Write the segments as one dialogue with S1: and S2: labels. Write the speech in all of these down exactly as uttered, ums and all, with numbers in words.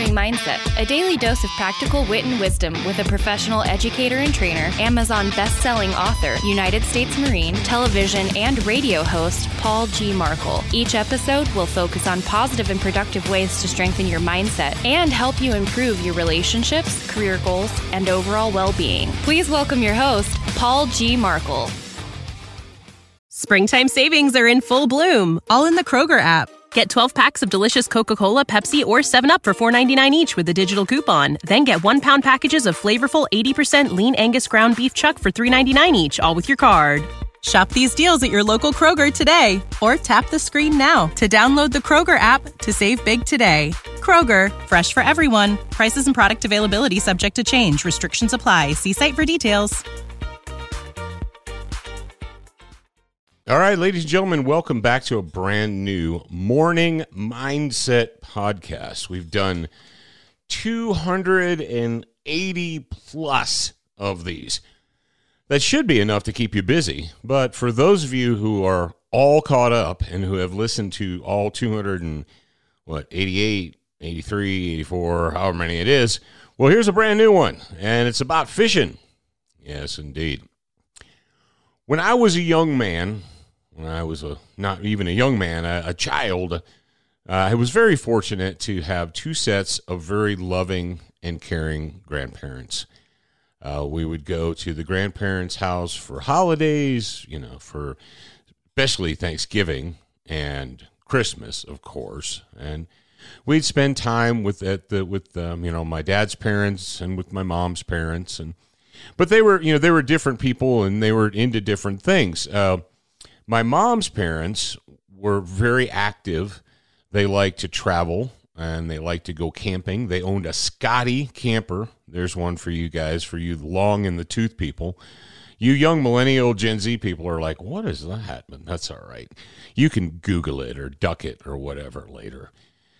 S1: Morning Mindset, a daily dose of practical wit and wisdom with a professional educator and trainer, Amazon best-selling author, United States Marine, television and radio host, Paul G. Markel. Each episode will focus on positive and productive ways to strengthen your mindset and help you improve your relationships, career goals, and overall well-being. Please welcome your host, Paul G. Markel.
S2: Springtime savings are in full bloom, all in the Kroger app. Get twelve packs of delicious Coca-Cola, Pepsi, or seven up for four ninety-nine each with a digital coupon. Then get one-pound packages of flavorful eighty percent lean Angus ground beef chuck for three ninety-nine each, all with your card. Shop these deals at your local Kroger today, or tap the screen now to download the Kroger app to save big today. Kroger, fresh for everyone. Prices and product availability subject to change. Restrictions apply. See site for details.
S3: All right, ladies and gentlemen, welcome back to a brand new Morning Mindset podcast. We've done two hundred eighty plus of these. That should be enough to keep you busy, but for those of you who are all caught up and who have listened to all two hundred and what, eighty-eight, eighty-three, eighty-four, however many it is, well, here's a brand new one, and it's about fishing. Yes, indeed. When I was a young man, when I was a not even a young man, a, a child, uh, I was very fortunate to have two sets of very loving and caring grandparents. Uh, we would go to the grandparents' house for holidays, you know, for especially Thanksgiving and Christmas, of course, and we'd spend time with at the with um, you know, my dad's parents and with my mom's parents, and but they were you know they were different people and they were into different things. Uh, My mom's parents were very active. They liked to travel, and they liked to go camping. They owned a Scotty camper. There's one for you guys, for you long in the tooth people. You young millennial Gen Z people are like, what is that? But that's all right. You can Google it or duck it or whatever later.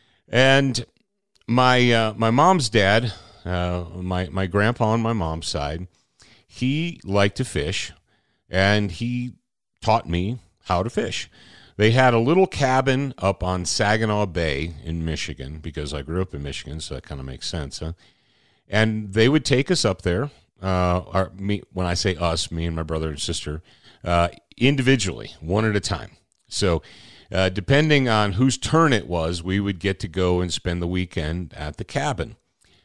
S3: And my uh, my mom's dad, uh, my, my grandpa on my mom's side, he liked to fish, and he taught me how to fish. They had a little cabin up on Saginaw Bay in Michigan, because I grew up in Michigan, so that kind of makes sense, huh? And they would take us up there, uh, or me, when I say us, me and my brother and sister, uh, individually, one at a time. So uh, depending on whose turn it was, we would get to go and spend the weekend at the cabin.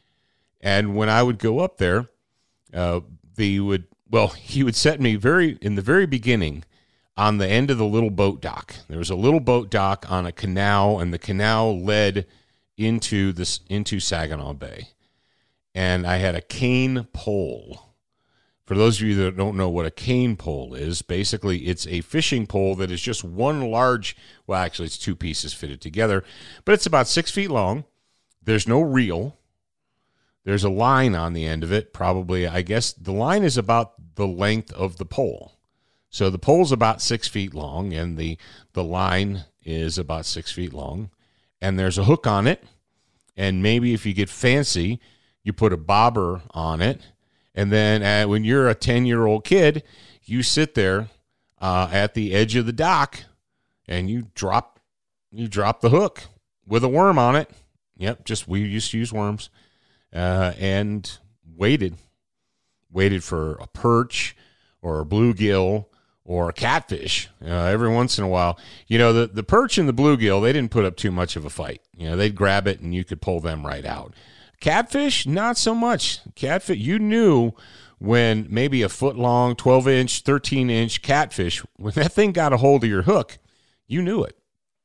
S3: And when I would go up there, uh, they would, well, he would set me very, in the very beginning, on the end of the little boat dock. There was a little boat dock on a canal, and the canal led into this into Saginaw Bay. And I had a cane pole. For those of you that don't know what a cane pole is, basically it's a fishing pole that is just one large, well, actually it's two pieces fitted together, but it's about six feet long. There's no reel. There's a line on the end of it. Probably, I guess the line is about the length of the pole. So the pole's about six feet long, and the, the line is about six feet long, and there's a hook on it, and maybe if you get fancy, you put a bobber on it, and then uh, when you're a ten-year-old kid, you sit there uh, at the edge of the dock, and you drop you drop the hook with a worm on it. Yep, just we used to use worms, uh, and waited, waited for a perch or a bluegill or a catfish uh, every once in a while. You know, the, the perch and the bluegill, they didn't put up too much of a fight. You know, they'd grab it and you could pull them right out. Catfish, not so much. Catfish, you knew when maybe a foot long, twelve inch, thirteen inch catfish, when that thing got a hold of your hook, you knew it.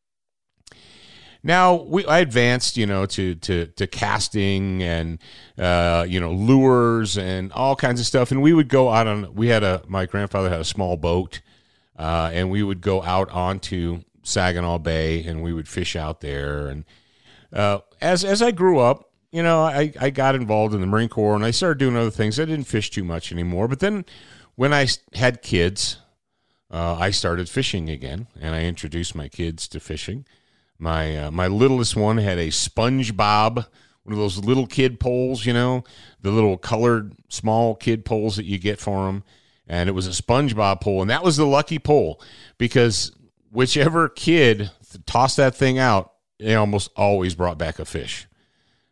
S3: Now, we I advanced, you know, to to to casting and, uh, you know, lures and all kinds of stuff. And we would go out on, we had a, my grandfather had a small boat, uh, and we would go out onto Saginaw Bay, and we would fish out there. And uh, as as I grew up, you know, I, I got involved in the Marine Corps, and I started doing other things. I didn't fish too much anymore. But then when I had kids, uh, I started fishing again, and I introduced my kids to fishing. My uh, my littlest one had a SpongeBob, one of those little kid poles, you know, the little colored small kid poles that you get for them. And it was a SpongeBob pole, and that was the lucky pole, because whichever kid tossed that thing out, it almost always brought back a fish.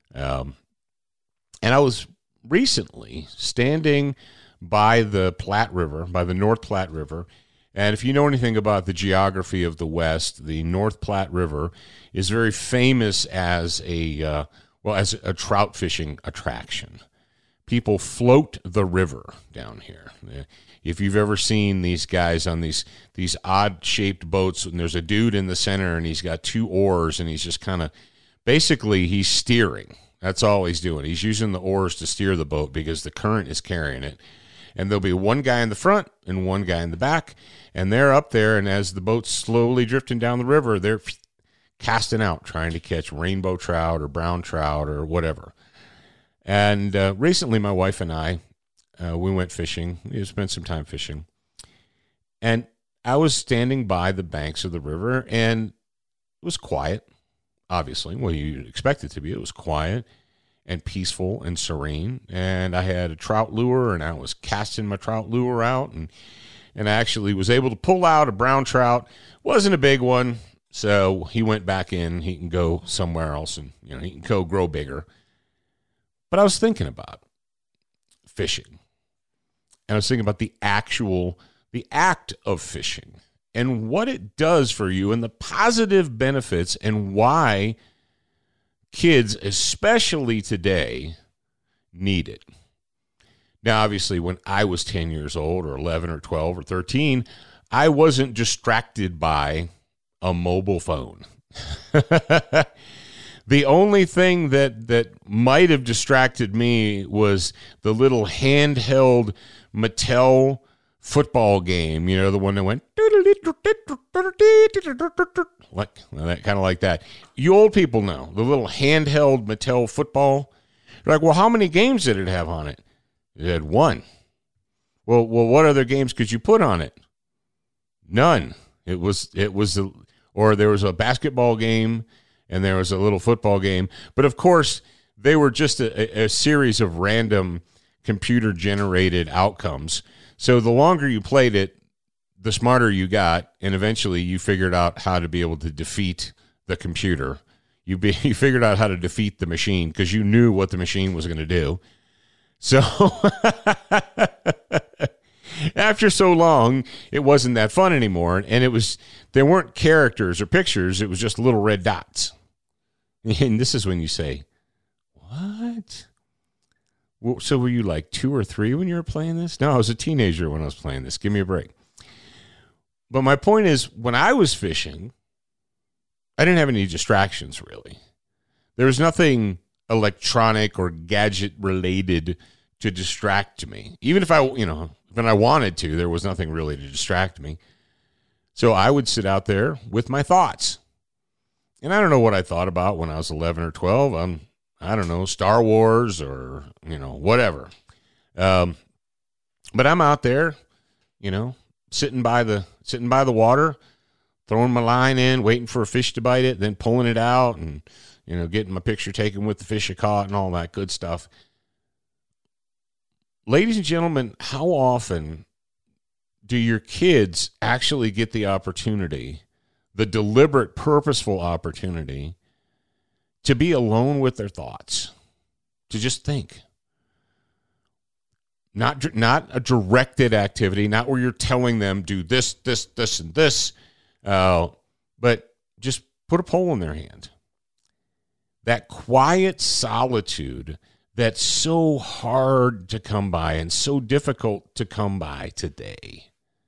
S3: Um, and I was recently standing by the Platte River, by the North Platte River. And if you know anything about the geography of the West, the North Platte River is very famous as a, uh, well, as a trout fishing attraction. People float the river down here. If you've ever seen these guys on these these odd-shaped boats, and there's a dude in the center, and he's got two oars, and he's just kind of, basically, he's steering. That's all he's doing. He's using the oars to steer the boat because the current is carrying it. And there'll be one guy in the front and one guy in the back, and they're up there, and as the boat's slowly drifting down the river, they're casting out, trying to catch rainbow trout or brown trout or whatever. And uh, recently, my wife and I, uh, we went fishing. We spent some time fishing. And I was standing by the banks of the river, and it was quiet, obviously. Well, you'd expect it to be. It was quiet and peaceful and serene. And I had a trout lure, and I was casting my trout lure out, and, and I actually was able to pull out a brown trout. Wasn't a big one, so he went back in. He can go somewhere else, and you know he can go grow bigger. But I was thinking about fishing, and I was thinking about the actual, the act of fishing and what it does for you and the positive benefits and why kids, especially today, need it. Now, obviously, when I was ten years old or eleven or twelve or thirteen, I wasn't distracted by a mobile phone. The only thing that, that might have distracted me was the little handheld Mattel football game, you know, the one that went like that, kind of like that. You old people know the little handheld Mattel football. You're like, well, how many games did it have on it? It had one. Well, well, what other games could you put on it? None. It was it was a, or there was a basketball game. And there was a little football game. But, of course, they were just a, a series of random computer-generated outcomes. So the longer you played it, the smarter you got, and eventually you figured out how to be able to defeat the computer. You, be, you figured out how to defeat the machine because you knew what the machine was going to do. So after so long, it wasn't that fun anymore, and it was there weren't characters or pictures. It was just little red dots. And this is when you say, what? Well, so were you like two or three when you were playing this? No, I was a teenager when I was playing this. Give me a break. But my point is, when I was fishing, I didn't have any distractions, really. There was nothing electronic or gadget related to distract me. Even if I, you know, when I wanted to, there was nothing really to distract me. So I would sit out there with my thoughts. And I don't know what I thought about when I was eleven or twelve. Um, I don't know, Star Wars or, you know, whatever. Um, but I'm out there, you know, sitting by the sitting by the water, throwing my line in, waiting for a fish to bite it, then pulling it out and, you know, getting my picture taken with the fish I caught and all that good stuff. Ladies and gentlemen, how often do your kids actually get the opportunity, the deliberate, purposeful opportunity, to be alone with their thoughts, to just think? Not, not a directed activity, not where you're telling them, do this, this, this, and this, uh, but just put a pole in their hand. That quiet solitude that's so hard to come by and so difficult to come by today.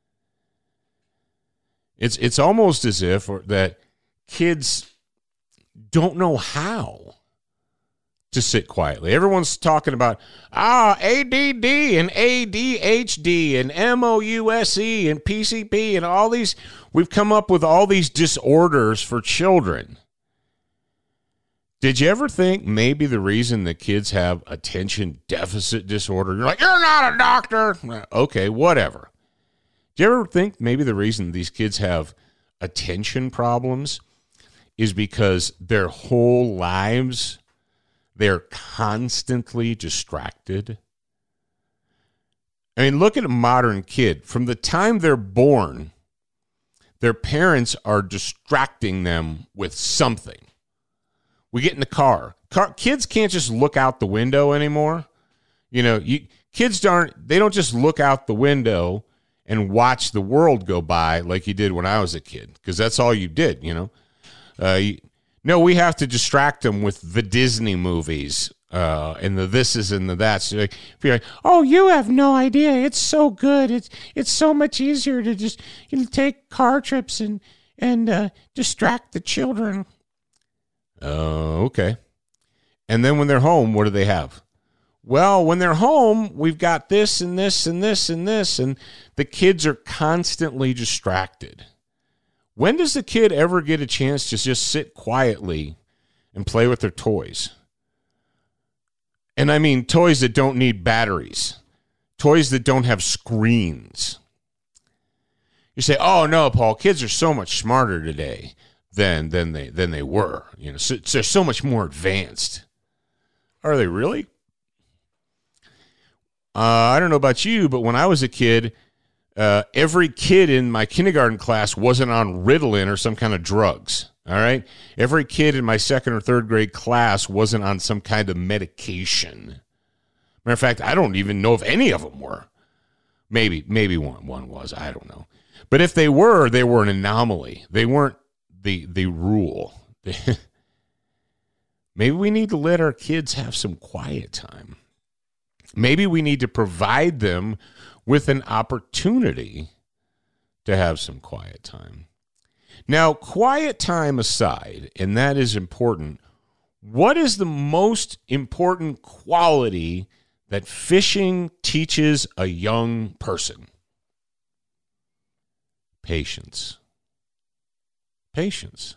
S3: It's it's almost as if or that kids don't know how to sit quietly. Everyone's talking about ah A D D and A D H D and M O U S E and P C P and all these. We've come up with all these disorders for children. Did you ever think maybe the reason the kids have attention deficit disorder, you're like, you're not a doctor. Okay, whatever. Do you ever think maybe the reason these kids have attention problems is because their whole lives they're constantly distracted? I mean, look at a modern kid. From the time they're born, their parents are distracting them with something. We get in the car. car, kids can't just look out the window anymore. You know, you kids aren't, they don't just look out the window and watch the world go by like you did when I was a kid, because that's all you did, you know. Uh, you, no, we have to distract them with the Disney movies uh, and the thises and the that's. So like, you're like, oh, you have no idea. It's so good. It's it's so much easier to just you know, take car trips and and uh, distract the children. Oh, uh, okay. And then when they're home, what do they have? Well, when they're home, we've got this and this and this and this, and the kids are constantly distracted. When does the kid ever get a chance to just sit quietly and play with their toys? And I mean toys that don't need batteries, toys that don't have screens. You say, oh, no, Paul, kids are so much smarter today than, than, they, than they were. You know, so, they're so much more advanced. Are they really? Uh, I don't know about you, but when I was a kid, uh, every kid in my kindergarten class wasn't on Ritalin or some kind of drugs, all right? Every kid in my second or third grade class wasn't on some kind of medication. Matter of fact, I don't even know if any of them were. Maybe, maybe one, one was. I don't know. But if they were, they were an anomaly. They weren't the, the rule. Maybe we need to let our kids have some quiet time. Maybe we need to provide them with an opportunity to have some quiet time. Now, quiet time aside, and that is important, what is the most important quality that fishing teaches a young person? Patience. Patience.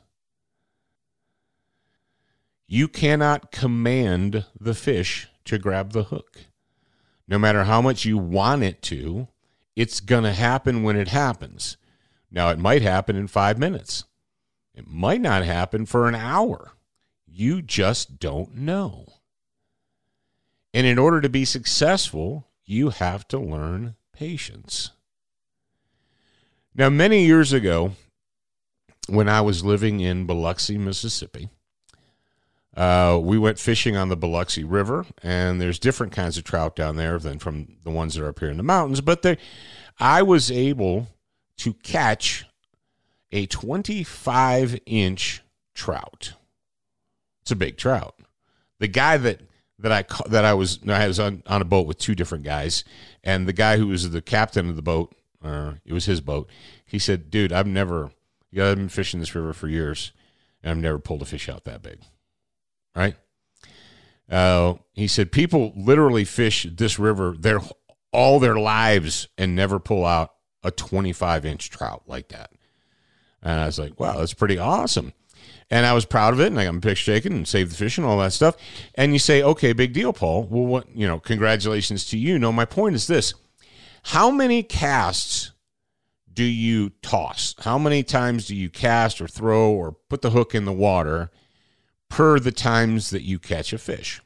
S3: You cannot command the fish to grab the hook. No matter how much you want it to, it's going to happen when it happens. Now, it might happen in five minutes. It might not happen for an hour. You just don't know. And in order to be successful, you have to learn patience. Now, many years ago, when I was living in Biloxi, Mississippi, Uh, we went fishing on the Biloxi River, and there's different kinds of trout down there than from the ones that are up here in the mountains. But they, I was able to catch a twenty-five inch trout. It's a big trout. The guy that that I that I was I was on, on a boat with two different guys, and the guy who was the captain of the boat, uh, it was his boat. He said, "Dude, I've never, you know, I've been fishing this river for years, and I've never pulled a fish out that big." Right? Uh, he said, people literally fish this river their all their lives and never pull out a twenty-five inch trout like that. And I was like, wow, that's pretty awesome. And I was proud of it, and I got my picture taken and saved the fish and all that stuff. And you say, okay, big deal, Paul. Well, what, you know, congratulations to you. No, my point is this. How many casts do you toss? How many times do you cast or throw or put the hook in the water per the times that you catch a fish?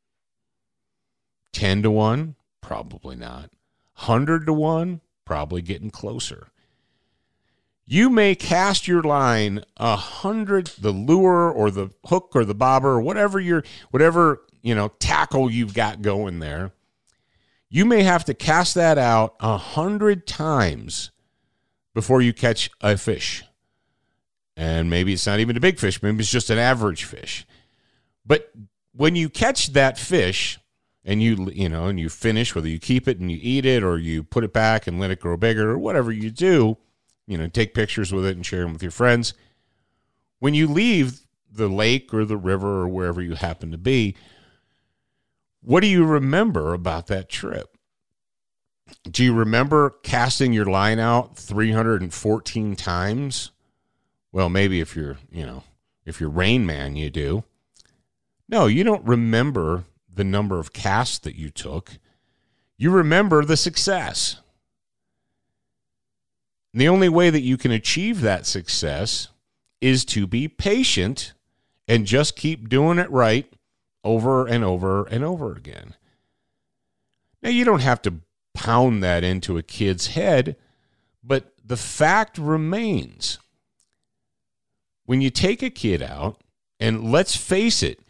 S3: ten to one? Probably not. one hundred to one? Probably getting closer. You may cast your line a hundred, the lure or the hook or the bobber or whatever your, whatever, you know, tackle you've got going there. You may have to cast that out a hundred times before you catch a fish. And maybe it's not even a big fish. Maybe it's just an average fish. But when you catch that fish and you, you know, and you finish, whether you keep it and you eat it or you put it back and let it grow bigger or whatever you do, you know, take pictures with it and share them with your friends. When you leave the lake or the river or wherever you happen to be, what do you remember about that trip? Do you remember casting your line out three hundred fourteen times? Well, maybe if you're, you know, if you're Rain Man, you do. No, you don't remember the number of casts that you took. You remember the success. And the only way that you can achieve that success is to be patient and just keep doing it right over and over and over again. Now, you don't have to pound that into a kid's head, but the fact remains. When you take a kid out, and let's face it,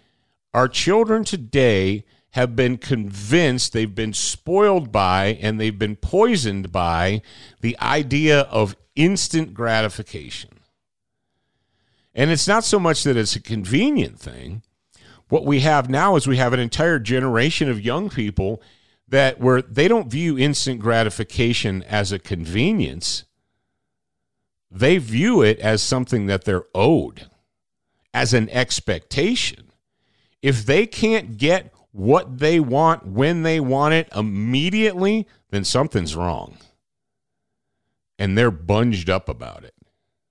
S3: Our children today have been convinced, they've been spoiled by, and they've been poisoned by the idea of instant gratification. And it's not so much that it's a convenient thing. What we have now is we have an entire generation of young people that where they don't view instant gratification as a convenience. They view it as something that they're owed, as an expectation. If they can't get what they want when they want it immediately, then something's wrong. And they're bunged up about it.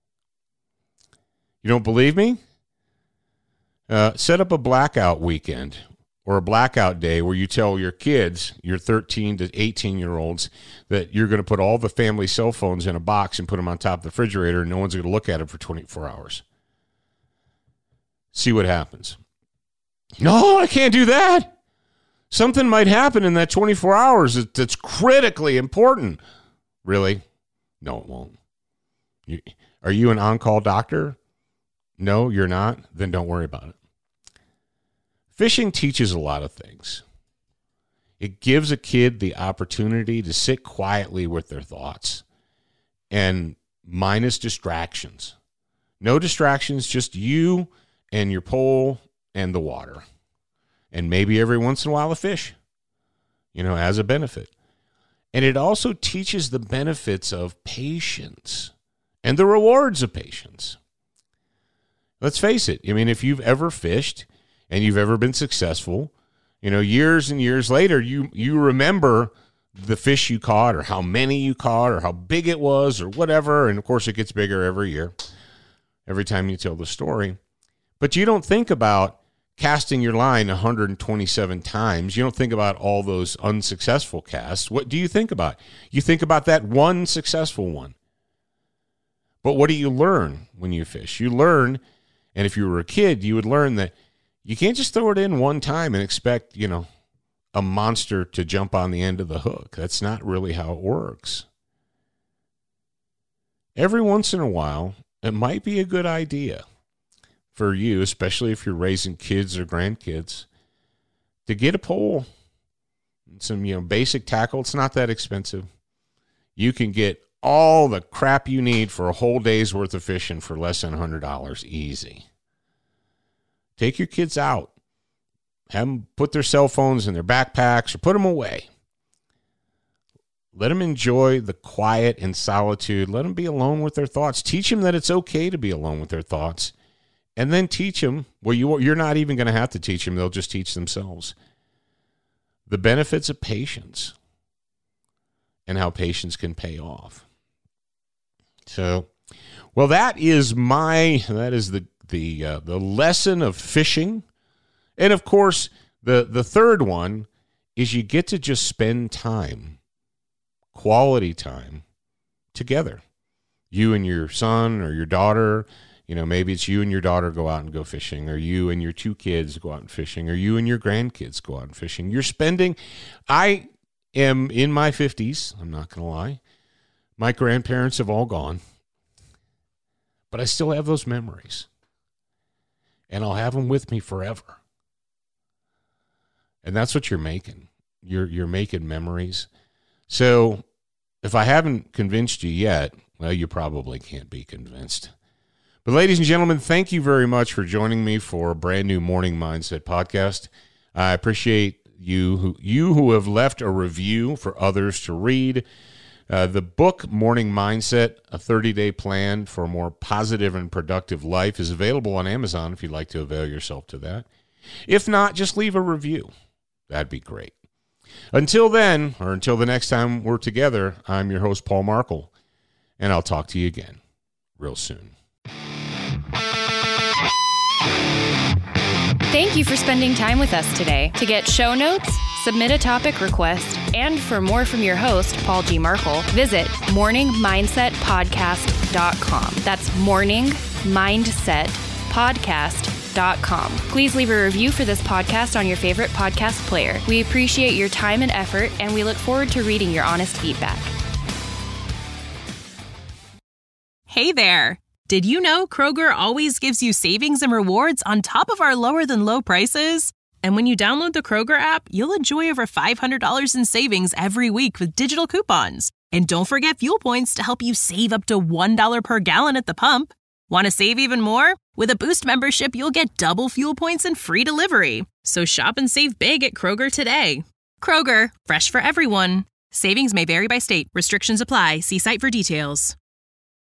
S3: You don't believe me? Uh, set up a blackout weekend or a blackout day where you tell your kids, your thirteen to eighteen-year-olds, that you're going to put all the family cell phones in a box and put them on top of the refrigerator, and no one's going to look at them for twenty-four hours. See what happens. No, I can't do that. Something might happen in that twenty-four hours that's critically important. Really? No, it won't. You, are you an on-call doctor? No, you're not? Then don't worry about it. Fishing teaches a lot of things. It gives a kid the opportunity to sit quietly with their thoughts and minus distractions. No distractions, just you and your pole and the water. And maybe every once in a while a fish, you know, as a benefit. And it also teaches the benefits of patience and the rewards of patience. Let's face it. I mean, if you've ever fished and you've ever been successful, you know, years and years later, you you remember the fish you caught or how many you caught or how big it was or whatever. And, of course, it gets bigger every year, every time you tell the story. But you don't think about casting your line one hundred twenty-seven times. You don't think about all those unsuccessful casts. What do you think about? You think about that one successful one. But what do you learn when you fish? You learn, and if you were a kid, you would learn that you can't just throw it in one time and expect, you know, a monster to jump on the end of the hook. That's not really how it works. Every once in a while, it might be a good idea for you, especially if you're raising kids or grandkids, to get a pole, some, you know, basic tackle. It's not that expensive. You can get all the crap you need for a whole day's worth of fishing for less than one hundred dollars easy. Take your kids out. Have them put their cell phones in their backpacks or put them away. Let them enjoy the quiet and solitude. Let them be alone with their thoughts. Teach them that it's okay to be alone with their thoughts. And then teach them, well, you, you're not even going to have to teach them. They'll just teach themselves. The benefits of patience and how patience can pay off. So, well, that is my, that is the, the, uh, the lesson of fishing. And, of course, the, the third one is you get to just spend time, quality time, together. You and your son or your daughter. You know, maybe it's you and your daughter go out and go fishing, or you and your two kids go out and fishing, or you and your grandkids go out and fishing. You're spending, I am in my fifties, I'm not going to lie. My grandparents have all gone, but I still have those memories, and I'll have them with me forever. And that's what you're making. You're, you're making memories. So if I haven't convinced you yet, well, you probably can't be convinced. But ladies and gentlemen, thank you very much for joining me for a brand new Morning Mindset podcast. I appreciate you who you who have left a review for others to read. Uh, the book Morning Mindset, a thirty-day plan for a more positive and productive life, is available on Amazon if you'd like to avail yourself to that. If not, just leave a review. That'd be great. Until then, or until the next time we're together, I'm your host, Paul Markle, and I'll talk to you again real soon.
S1: Thank you for spending time with us today. To get show notes, submit a topic request, and for more from your host, Paul G. Markle, visit morning mindset podcast dot com. That's morning mindset podcast dot com. Please leave a review for this podcast on your favorite podcast player. We appreciate your time and effort, and we look forward to reading your honest feedback.
S2: Hey there. Did you know Kroger always gives you savings and rewards on top of our lower than low prices? And when you download the Kroger app, you'll enjoy over five hundred dollars in savings every week with digital coupons. And don't forget fuel points to help you save up to one dollar per gallon at the pump. Want to save even more? With a Boost membership, you'll get double fuel points and free delivery. So shop and save big at Kroger today. Kroger, fresh for everyone. Savings may vary by state. Restrictions apply. See site for details.